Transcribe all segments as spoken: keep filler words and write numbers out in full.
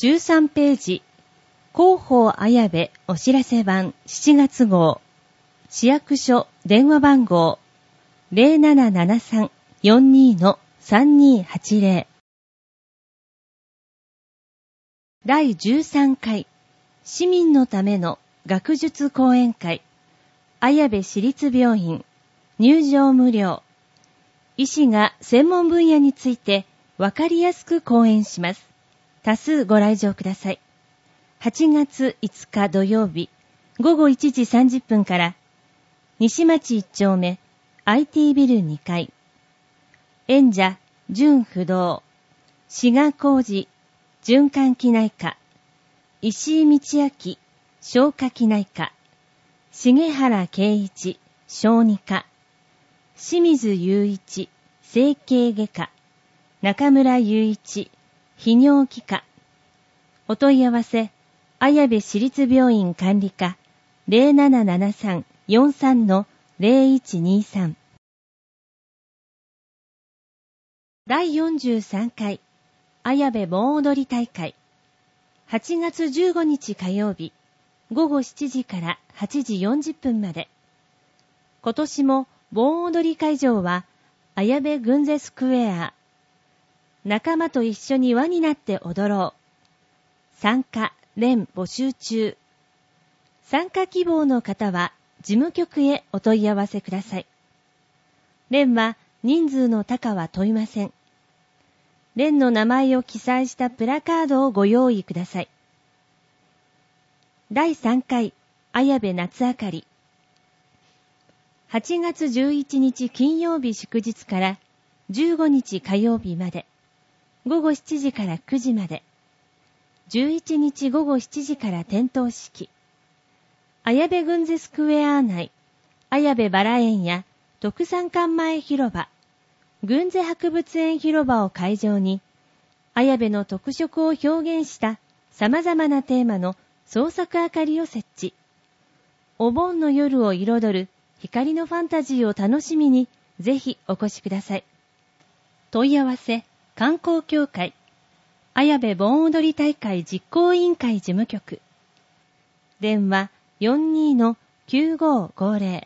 じゅうさんページ、広報綾部お知らせ版しちがつ号、市役所電話番号 ゼロななななさん よんに さんにはちゼロ だいじゅうさんかい市民のための学術講演会綾部市立病院入場無料。医師が専門分野についてわかりやすく講演します。多数ご来場ください。はちがついつか土曜日ごごいちじさんじゅっぷんから西町いっちょうめ アイティー ビルにかい。演者純不動志賀浩二循環器内科、石井道明消化器内科、重原圭一小児科、清水雄一整形外科、中村雄一泌尿器科。お問い合わせ綾部市立病院管理課 ゼロななななさん よんさん ゼロいちにさん。だいよんじゅうさんかい綾部盆踊り大会はちがつじゅうごにち火曜日ごごしちじからはちじよんじゅっぷんまで。今年も盆踊り会場は綾部群ゼスクエア。仲間と一緒に輪になって踊ろう。参加連募集中。参加希望の方は事務局へお問い合わせください。連は人数の多寡は問いません。連の名前を記載したプラカードをご用意ください。だいさんかい綾部夏あかり。はちがつじゅういちにち金曜日祝日からじゅうごにち火曜日まで。ごごしちじからくじまで。じゅういちにちごごしちじから点灯式。綾部群ゼスクエア内、綾部バラ園や特産館前広場、群ゼ博物園広場を会場に、綾部の特色を表現した様々なテーマの創作明かりを設置。お盆の夜を彩る光のファンタジーを楽しみに、ぜひお越しください。問い合わせ、観光協会、綾部盆踊り大会実行委員会事務局。電話 よんに きゅうごごゼロ。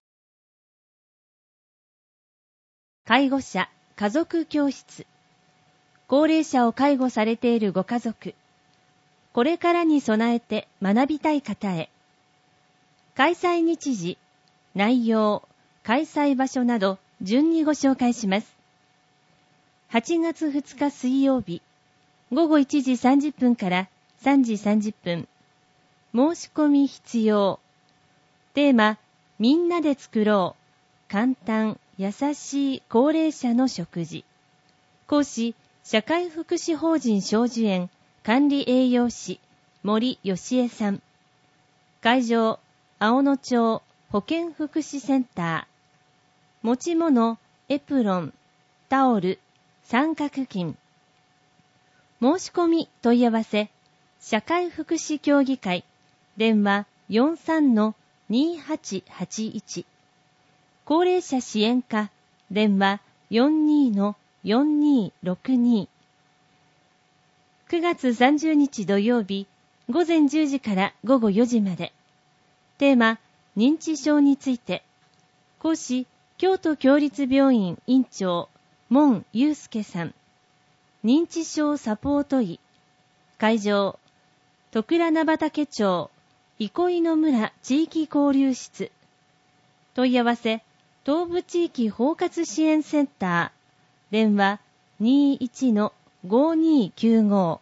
介護者家族教室。高齢者を介護されているご家族。これからに備えて学びたい方へ。開催日時、内容、開催場所など順にご紹介します。はちがつふつか水曜日、ごごいちじさんじゅっぷんからさんじさんじゅっぷん。申し込み必要。テーマ、みんなで作ろう。簡単、優しい高齢者の食事。講師、社会福祉法人正寿園管理栄養士、森義恵さん。会場、青野町保健福祉センター。持ち物、エプロン、タオル、三角巾。申し込み問い合わせ、社会福祉協議会、電話 よんさん にはちはちいち。高齢者支援課、電話 よんに よんにろくに。くがつさんじゅうにち土曜日、ごぜんじゅうじからごごよじまで。テーマ、認知症について。講師、京都協立病院院長、門祐介さん。認知症サポート医。会場、徳良名畑町、憩いの村地域交流室。問い合わせ、東部地域包括支援センター。電話 にじゅういち ごにきゅうご。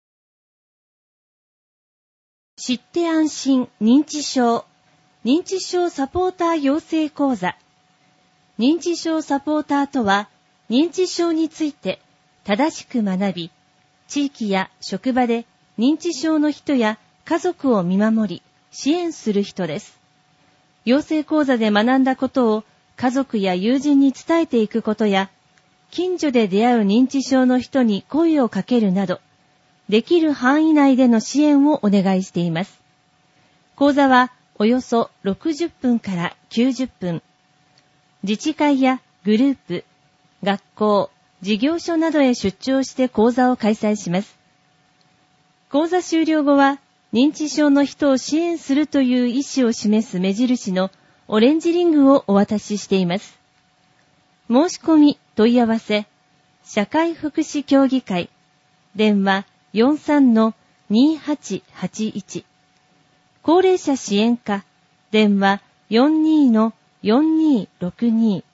知って安心認知症。認知症サポーター養成講座。認知症サポーターとは、認知症について正しく学び、地域や職場で認知症の人や家族を見守り、支援する人です。養成講座で学んだことを家族や友人に伝えていくことや、近所で出会う認知症の人に声をかけるなど、できる範囲内での支援をお願いしています。講座はおよそろくじゅっぷんからきゅうじゅっぷん。自治会やグループ、学校、事業所などへ出張して講座を開催します。 講座終了後は、認知症の人を支援するという意思を示す目印のオレンジリングをお渡ししています。申し込み、問い合わせ、社会福祉協議会、電話 よんさんのにはちはちいち、高齢者支援課、電話 よんにのよんにろくに。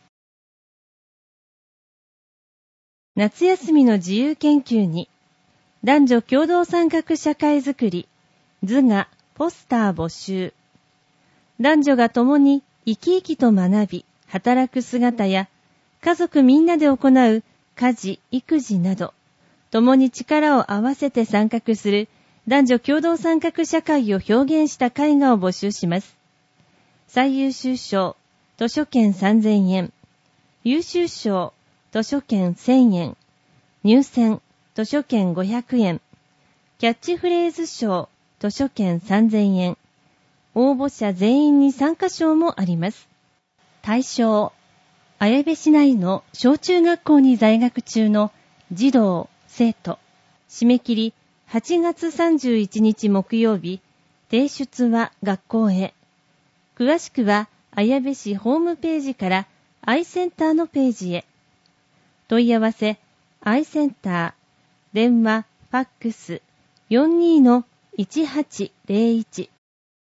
夏休みの自由研究に、男女共同参画社会づくり、図画、ポスター募集。男女が共に生き生きと学び、働く姿や、家族みんなで行う家事、育児など、共に力を合わせて参画する男女共同参画社会を表現した絵画を募集します。最優秀賞、図書券さんぜんえん。優秀賞、図書券せんえん。入選、図書券ごひゃくえん。キャッチフレーズ賞、図書券さんぜんえん。応募者全員に参加賞もあります。対象、綾部市内の小中学校に在学中の児童、生徒。締め切りはちがつさんじゅういちにち木曜日。提出は学校へ。詳しくは綾部市ホームページからアイセンターのページへ。問い合わせ、アイセンター、電話、ファックス よんにのいちはちぜろいち。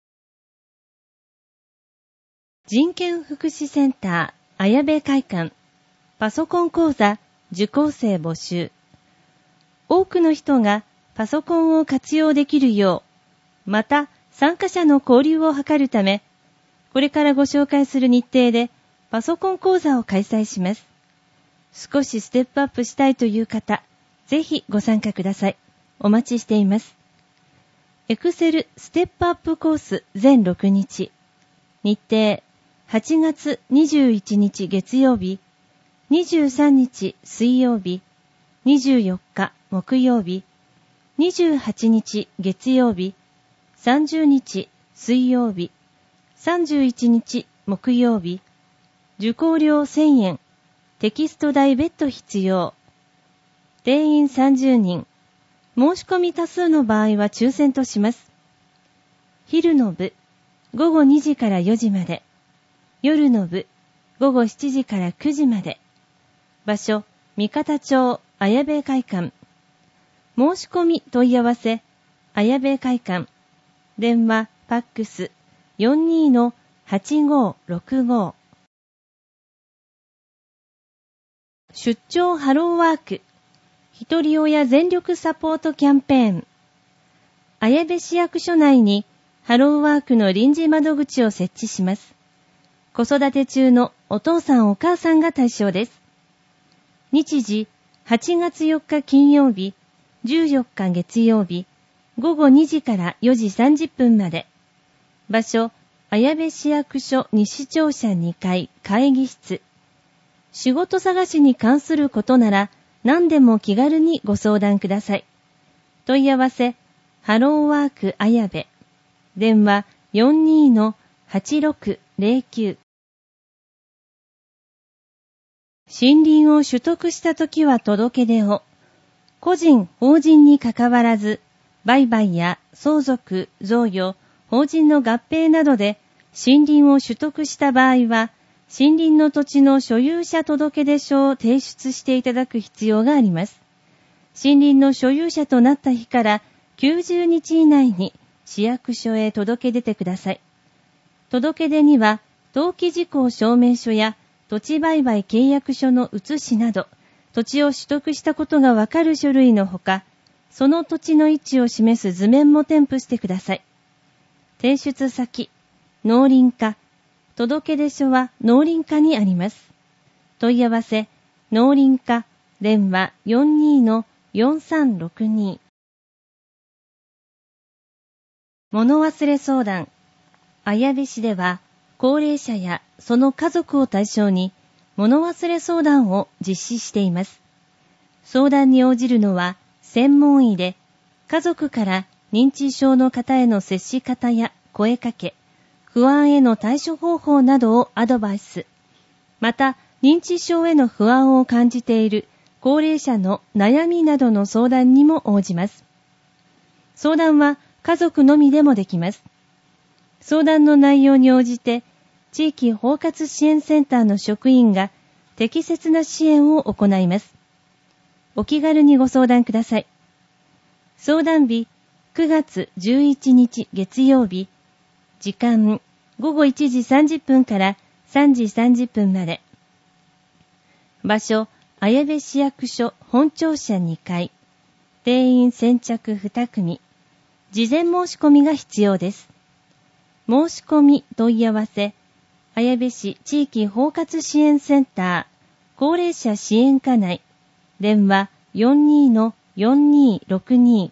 人権福祉センター綾部会館、パソコン講座受講生募集。多くの人がパソコンを活用できるよう、また参加者の交流を図るため、これからご紹介する日程でパソコン講座を開催します。少しステップアップしたいという方、ぜひご参加ください。お待ちしています。エクセルステップアップコース全ろくにち。日程、はちがつにじゅういちにち月曜日、にじゅうさんにち水曜日、にじゅうよっか木曜日、にじゅうはちにち月曜日、さんじゅうにち水曜日、さんじゅういちにち木曜日。受講料せんえん、テキスト代別途必要。定員さんじゅうにん。申し込み多数の場合は抽選とします。昼の部、ごごにじからよじまで。夜の部、ごごしちじからくじまで。場所、三方町綾部会館。申し込み問い合わせ、綾部会館。電話、ファックス よんにのはちごろくご。出張ハローワーク。ひとり親全力サポートキャンペーン。綾部市役所内にハローワークの臨時窓口を設置します。子育て中のお父さんお母さんが対象です。日時、はちがつよっか金曜日、じゅうよっか月曜日、ごごにじからよじさんじゅっぷんまで。場所、綾部市役所西庁舎にかい会議室。仕事探しに関することなら何でも気軽にご相談ください。問い合わせ、ハローワーク綾部。電話 よんにのはちろくぜろきゅう。森林を取得したときは届け出を。個人、法人にかかわらず、売買や相続、贈与、法人の合併などで森林を取得した場合は、森林の土地の所有者届出書を提出していただく必要があります。森林の所有者となった日からきゅうじゅうにち以内に市役所へ届け出てください。届出には、登記事項証明書や土地売買契約書の写しなど、土地を取得したことがわかる書類のほか、その土地の位置を示す図面も添付してください。提出先、農林課。届出書は農林課にあります。問い合わせ、農林課、電話 よんにのよんさんろくに。物忘れ相談。綾部市では、高齢者やその家族を対象に、物忘れ相談を実施しています。相談に応じるのは、専門医で、家族から認知症の方への接し方や声かけ、不安への対処方法などをアドバイス。また、認知症への不安を感じている高齢者の悩みなどの相談にも応じます。 相談は家族のみでもできます。相談の内容に応じて、地域包括支援センターの職員が適切な支援を行います。お気軽にご相談ください。相談日、くがつじゅういちにち月曜日、時間ごごいちじさんじゅっぷんからさんじさんじゅっぷんまで。場所、綾部市役所本庁舎にかい。定員先着にくみ。事前申し込みが必要です。申し込み問い合わせ、綾部市地域包括支援センター、高齢者支援課内、電話 よんにーのよんにーろくに。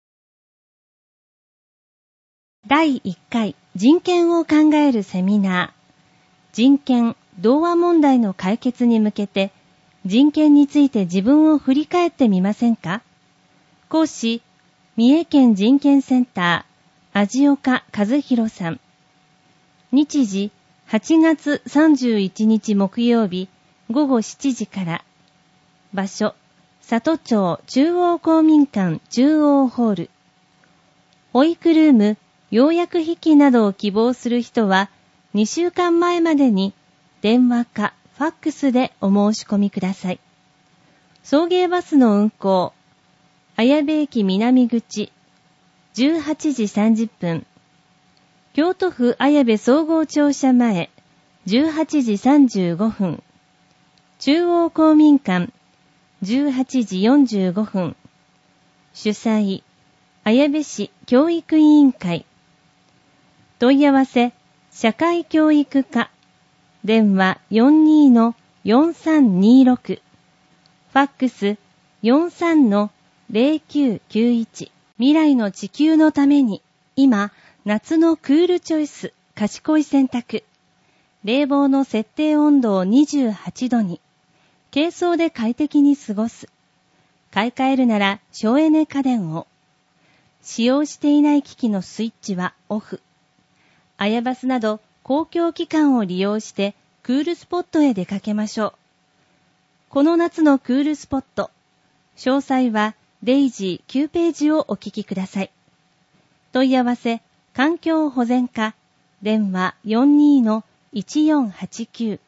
だいいっかい人権を考えるセミナー。人権、童話問題の解決に向けて、人権について自分を振り返ってみませんか？講師、三重県人権センター、味岡和弘さん。日時、はちがつさんじゅういちにち木曜日、ごごしちじから。場所、里町中央公民館中央ホール。保育ルーム、要約筆記などを希望する人は、にしゅうかんまえまでに電話かファックスでお申し込みください。送迎バスの運行、綾部駅南口、じゅうはちじさんじゅっぷん。京都府綾部総合庁舎前、じゅうはちじさんじゅうごふん。中央公民館、じゅうはちじよんじゅうごふん。主催、綾部市教育委員会。問い合わせ、社会教育課。電話 よんにーのよんさんにーろく。ファックス よんさんのぜろきゅうきゅういち。未来の地球のために、今、夏のクールチョイス、賢い選択。冷房の設定温度をにじゅうはちどに。軽装で快適に過ごす。買い替えるなら省エネ家電を。使用していない機器のスイッチはオフ。アヤバスなど公共機関を利用してクールスポットへ出かけましょう。この夏のクールスポット。詳細はデイジーきゅうページをお聞きください。問い合わせ、環境保全課。電話 よんにーのいちよんはちきゅう。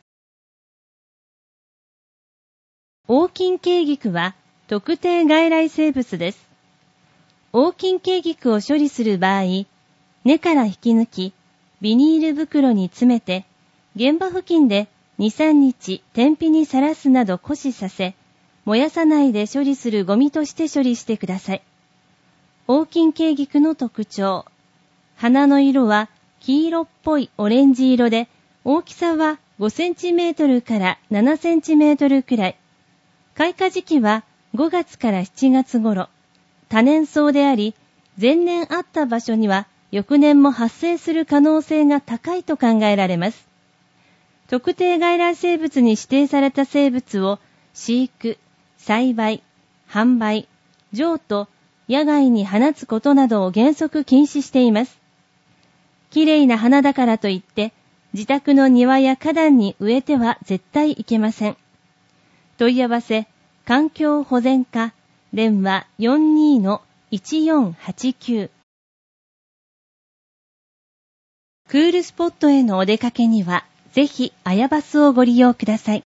黄金ケイギクは特定外来生物です。黄金ケイギクを処理する場合、根から引き抜き、ビニール袋に詰めて、現場付近でにさんにち天日にさらすなど枯死させ、燃やさないで処理するゴミとして処理してください。黄金ケイギクの特徴。花の色は黄色っぽいオレンジ色で、大きさはごセンチメートルからななセンチメートルくらい。開花時期はごがつからしちがつ頃。多年草であり、前年あった場所には翌年も発生する可能性が高いと考えられます。特定外来生物に指定された生物を飼育、栽培、販売、譲渡、野外に放つことなどを原則禁止しています。きれいな花だからといって、自宅の庭や花壇に植えては絶対いけません。問い合わせ、環境保全課、電話 よんにーのいちよんはちきゅう。クールスポットへのお出かけには、ぜひアヤバスをご利用ください。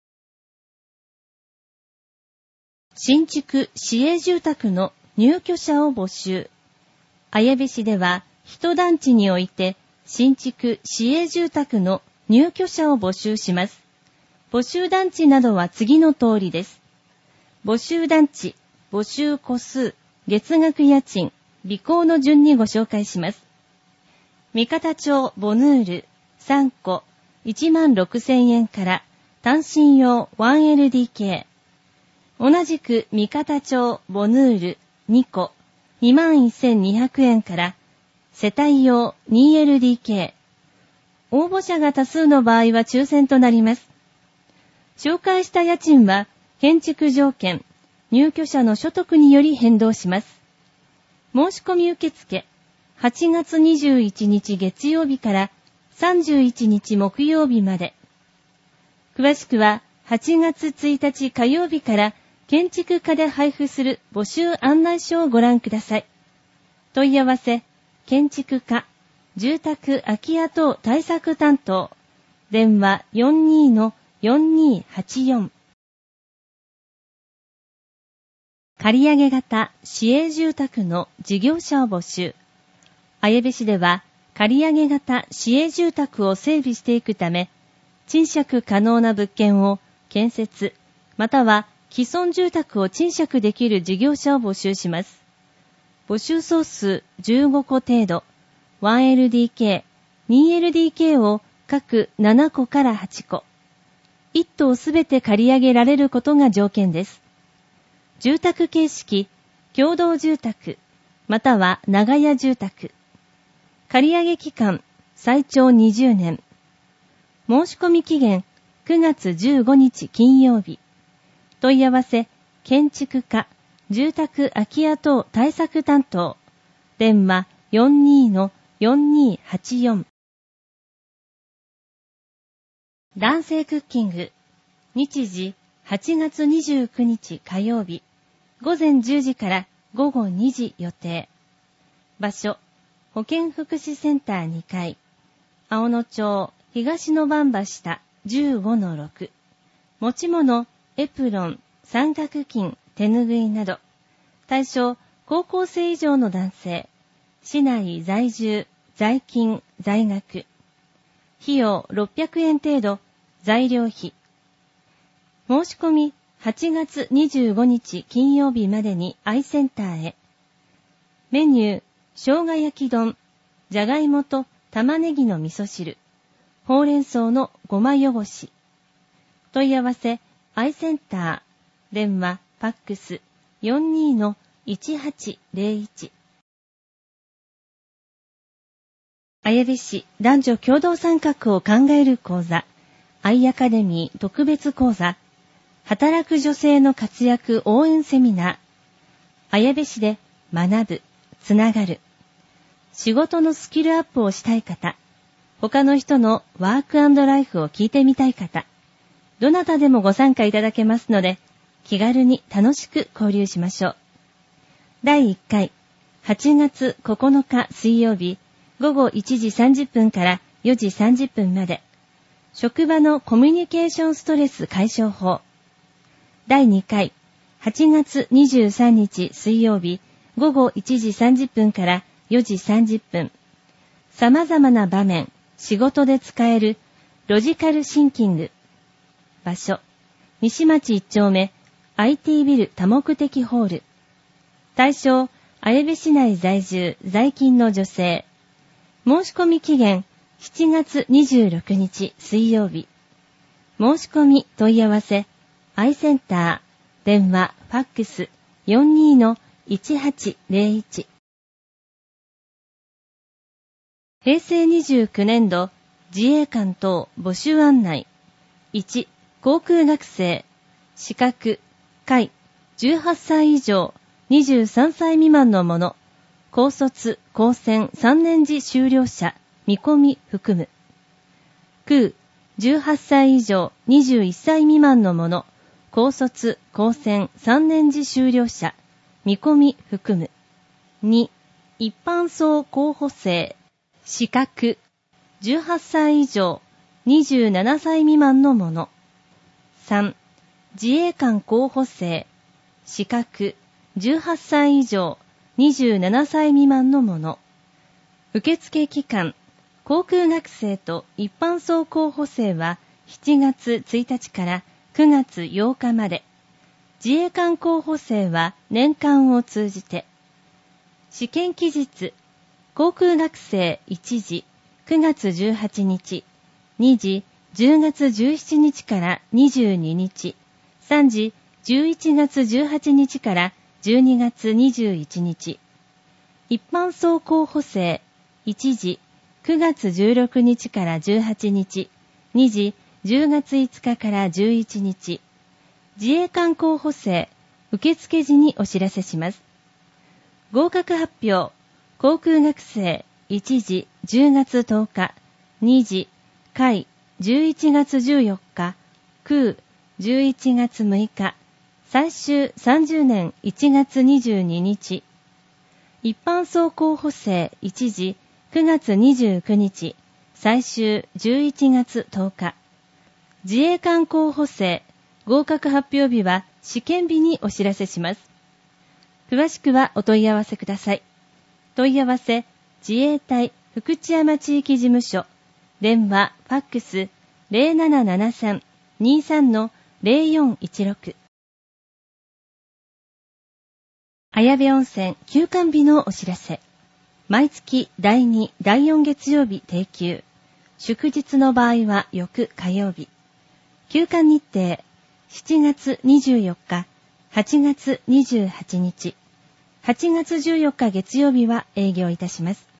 新築市営住宅の入居者を募集。綾部市では、一団地において、新築市営住宅の入居者を募集します。募集団地などは次の通りです。募集団地、募集戸数、月額家賃、履行の順にご紹介します。三方町ボヌールさんこいちまんろくせんえんから単身用 ワンエルディーケー。同じく三方町ボヌールにこにまんせんにひゃくえんから世帯用 にエルディーケー。応募者が多数の場合は抽選となります。紹介した家賃は建築条件、入居者の所得により変動します。申し込み受付、はちがつにじゅういちにち月曜日からさんじゅういちにち木曜日まで。詳しくははちがつついたち火曜日から建築課で配布する募集案内書をご覧ください。 問い合わせ、建築課、住宅空き家等対策担当、電話 よんにーのよんにーはちよん。借上型市営住宅の事業者を募集。綾部市では、借上型市営住宅を整備していくため、賃借可能な物件を建設、または既存住宅を賃借できる事業者を募集します。募集総数じゅうごこ程度、ワンエルディーケー、ツーエルディーケー を各ななこからはちこ、いっ棟すべて借り上げられることが条件です。住宅形式、共同住宅、または長屋住宅。借上期間、最長にじゅうねん。申し込み期限、くがつじゅうごにち金曜日。問い合わせ、建築課、住宅空き家等対策担当。電話 よんにーのよんにーはちよん。男性クッキング。日時はちがつにじゅうくにち火曜日。午前じゅうじから午後にじ予定。場所、保健福祉センターにかい。青野町東野番場下 じゅうごのろく。持ち物、エプロン、三角巾、手ぬぐいなど。対象、高校生以上の男性。市内在住、在勤、在学。費用ろっぴゃくえん程度、材料費。申し込みはちがつにじゅうごにち金曜日までにアイセンターへ。メニュー、生姜焼き丼、じゃがいもと玉ねぎの味噌汁、ほうれん草のごま汚し。問い合わせ、アイセンター、電話、ファックス よんにーのいちはちゼロいち。綾部市男女共同参画を考える講座、アイアカデミー特別講座、働く女性の活躍応援セミナー。綾部市で学ぶ、つながる。仕事のスキルアップをしたい方、他の人のワーク&ライフを聞いてみたい方、どなたでもご参加いただけますので、気軽に楽しく交流しましょう。だいいっかい、はちがつここのか水曜日、午後いちじさんじゅっぷんからよじさんじゅっぷんまで。職場のコミュニケーションストレス解消法。だいにかい、はちがつにじゅうさんにち水曜日、午後いちじさんじゅっぷんからよじさんじゅっぷん。様々な場面、仕事で使えるロジカルシンキング。場所、西町いっちょうめ アイティー ビル多目的ホール。対象、綾部市内在住、在勤の女性。申し込み期限、しちがつにじゅうろくにち水曜日。申し込み問い合わせ、アイセンター、電話、ファックス よんにーのいちはちゼロいち。平成にじゅうきゅうねんど自衛官等募集案内。いち、航空学生、資格、下じゅうはっさい以上、にじゅうさんさい未満の者、高卒、高専さんねん時修了者、見込み含む。空、じゅうはっさい以上、にじゅういっさい未満の者、高卒、高専さんねん時修了者、見込み含む。に、一般層候補生、資格、じゅうはっさい以上、にじゅうななさい未満の者。さん、自衛官候補生、資格、じゅうはっさい以上、にじゅうななさい未満の者。受付期間、航空学生と一般層候補生はしちがつついたちからくがつようかまで。自衛官候補生は年間を通じて。試験期日、航空学生いちじ、くがつじゅうはちにち、にじ、じゅうがつじゅうしちにちからにじゅうににち、さんじ、じゅういちがつじゅうはちにちからじゅうにがつにじゅういちにち。一般層候補生いちじ、くがつじゅうろくにちからじゅうはちにち、にじ、じゅうがついつかからじゅういちにち。自衛官候補生、受付時にお知らせします。合格発表、航空学生いちじ、じゅうがつとおか、にじ、下じゅういちがつじゅうよっか、空じゅういちがつむいか、最終さんじゅうねんいちがつにじゅうににち。 一般総候補生一次くがつにじゅうくにち、最終じゅういちがつとおか。自衛官候補生合格発表日は試験日にお知らせします。詳しくはお問い合わせください。問い合わせ、自衛隊福知山地域事務所、電話、ファックス ゼロななななさん にさん のゼロよんいちろく。綾部温泉休館日のお知らせ。毎月だいに、だいよん月曜日定休。祝日の場合は翌火曜日。休館日程、しちがつにじゅうよっか、はちがつにじゅうはちにち、はちがつじゅうよっか月曜日は営業いたします。